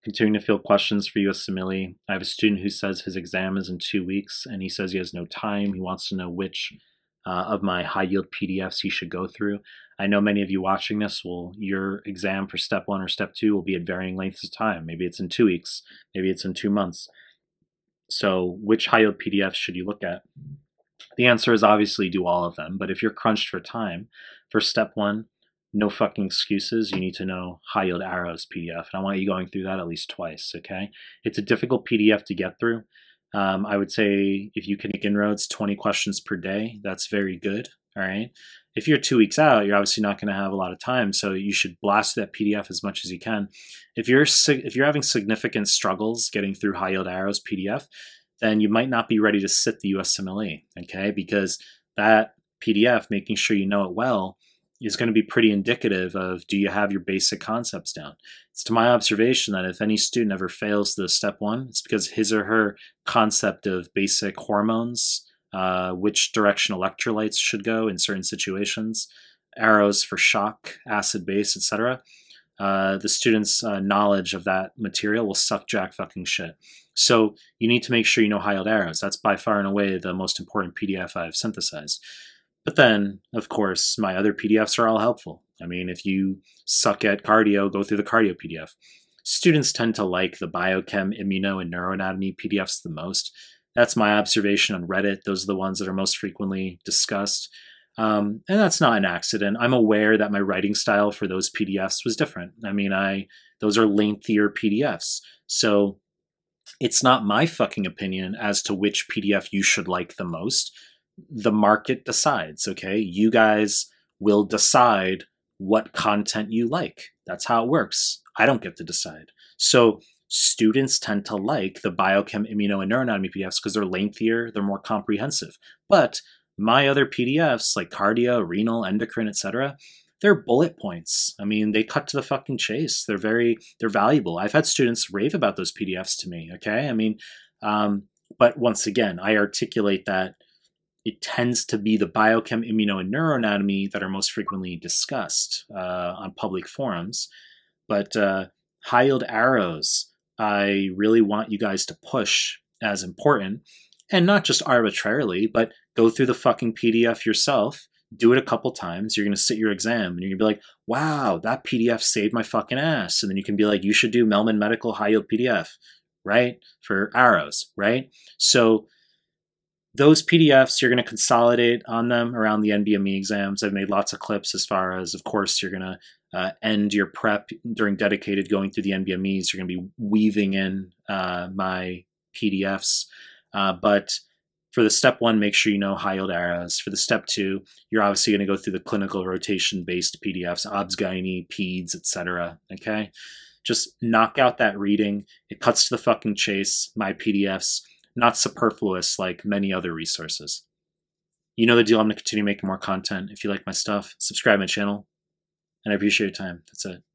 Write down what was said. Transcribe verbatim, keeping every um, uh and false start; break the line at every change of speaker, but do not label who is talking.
Continuing to field questions for U S Simile. I have a student who says his exam is in two weeks and he says he has no time. He wants to know which uh, of my high yield P D Fs he should go through. I know many of you watching this will, your exam for step one or step two will be at varying lengths of time. Maybe it's in two weeks, maybe it's in two months. So which high yield P D Fs should you look at? The answer is obviously do all of them, but if you're crunched for time, for step one, no fucking excuses. You need to know High Yield Arrows P D F, and I want you going through that at least twice, okay? It's a difficult P D F to get through. Um, I would say if you can make inroads twenty questions per day, that's very good, all right? If you're two weeks out, you're obviously not going to have a lot of time, so you should blast that P D F as much as you can. If you're if you're having significant struggles getting through High Yield Arrows P D F, then you might not be ready to sit the U S Simile, okay? Because that P D F, making sure you know it well, is going to be pretty indicative of do you have your basic concepts down. It's to my observation that if any student ever fails the step one, it's because his or her concept of basic hormones, uh, which direction electrolytes should go in certain situations, arrows for shock, acid, base, et cetera. Uh, the student's uh, knowledge of that material will suck jack fucking shit. So you need to make sure you know high yield arrows. That's by far and away the most important P D F I've synthesized. But then, of course, my other P D Fs are all helpful. I mean, if you suck at cardio, go through the cardio P D F. Students tend to like the biochem, immuno, and neuroanatomy P D Fs the most. That's my observation on Reddit. Those are the ones that are most frequently discussed. Um, and that's not an accident. I'm aware that my writing style for those P D Fs was different. I mean, I those are lengthier P D Fs. So it's not my fucking opinion as to which P D F you should like the most. The market decides, okay? You guys will decide what content you like. That's how it works. I don't get to decide. So students tend to like the biochem, immuno, and neuroanatomy P D Fs because they're lengthier, they're more comprehensive. But my other P D Fs like cardio, renal, endocrine, et cetera, they're bullet points. I mean, they cut to the fucking chase. They're very, they're valuable. I've had students rave about those P D Fs to me, okay? I mean, um, but once again, I articulate that it tends to be the biochem, immuno, and neuroanatomy that are most frequently discussed uh, on public forums. But uh, high yield arrows, I really want you guys to push as important, and not just arbitrarily, but go through the fucking P D F yourself, do it a couple times. You're going to sit your exam and you're going to be like, wow, that P D F saved my fucking ass. And then you can be like, you should do Melman Medical High Yield P D F, right? For arrows, right? So those P D Fs, you're going to consolidate on them around the N B M E exams. I've made lots of clips as far as, of course, you're going to uh, end your prep during dedicated going through the N B M Es. You're going to be weaving in uh, my P D Fs. Uh, but for the step one, make sure you know high yield arrows. For the step two, you're obviously going to go through the clinical rotation-based P D Fs, obs-gyne, peds, et cetera. Okay? Just knock out that reading. It cuts to the fucking chase, my P D Fs. Not superfluous like many other resources. You know the deal. I'm going to continue making more content. If you like my stuff, subscribe my channel. And I appreciate your time. That's it.